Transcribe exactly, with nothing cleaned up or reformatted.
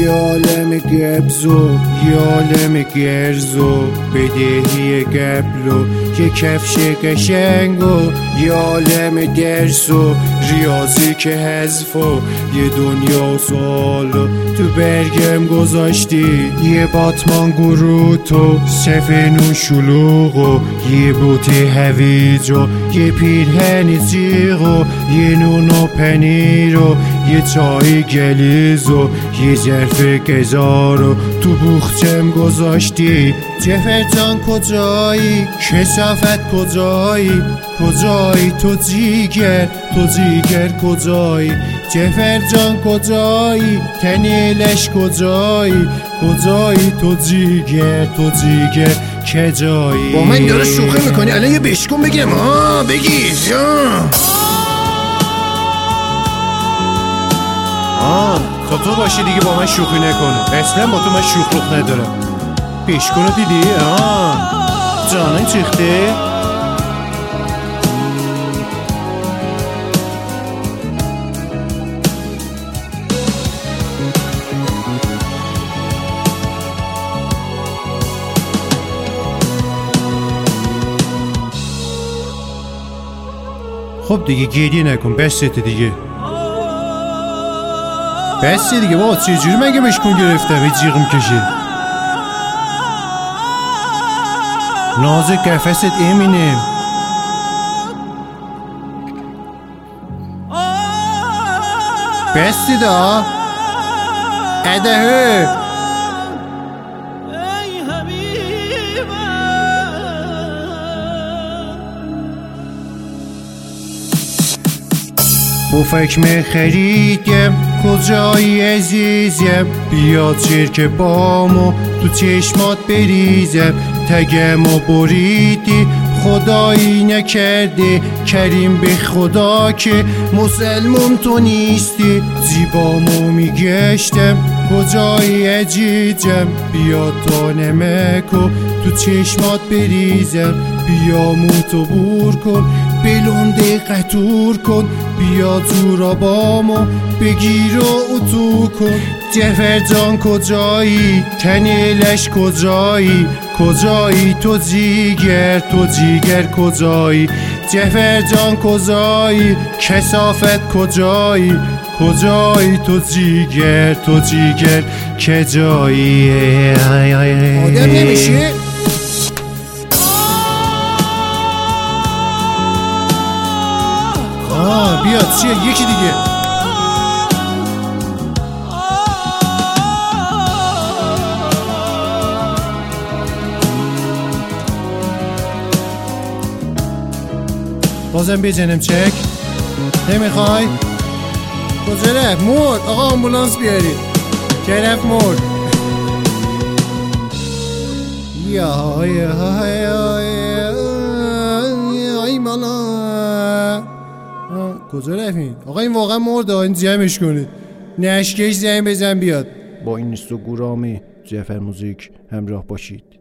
یه عالم گبزو یه عالم گرزو بدهی قبلو یه کفش قشنگو یه عالم درسو ریاضی که حذفو یه دنیا سوالو تو برگم گذاشتی یه باتمان گروتو سفنون شلوغو یه بوت هویجو یه پیرهن زیغو یه نون و پنیرو یه چای گلیزو یه ظرف گزارو تو بوخچم گذاشتی جفر جان کجایی کثافت کجایی کجایی تو جیگر تو جیگر کجایی جفر جان کجایی تنیلش کجایی کجایی تو جیگر تو جیگر کجایی با من داره شوخی میکنی الان یه بشکن بگیرم آه بگیر آه تا تو باشی دیگه با من شوخی نکنه اصلا با تو من شوخ روخ ندارم پیشکونو دیدی؟ آه جانه چیخته؟ خب دیگه گریه نکن بسته دیگه بسته دیگه بابا چه جوری مگه بشکن گرفتم هیچ جیغم کشه نازک قفست امینم بسته دا ادهه پفکمه خریدم کجایی عزیزم بیا چرک بامو تو چشمات بریزم تگم و بریدی خدایی نکرده کریم به خدا که مسلمون تو نیستی زیبامو میگشتم کجایی عزیزم بیا تا نمکو تو چشمات بریزم بیا موتو بور کن بلونده قطور کن بیا تو رابامو بگیر و اتو کن جفر جان کجایی تنیلش کجایی کجایی تو جیگر تو جیگر کجایی جفر جان کجایی کثافت کجایی کجایی تو جیگر تو جیگر کجایی آدم نمیشه آه بیاد چیه یکی دیگه بازم بزنم چک نمیخوای کجا رفت مرد آقا آمبولانس بیارید که رفت مرد یا یا یا ای مالا کجا رفتین آقا این واقعا مرده این جمعش کنید نشکش زنگ بزن بیاد با این اینستاگرامی جعفر موزیک همراه باشید.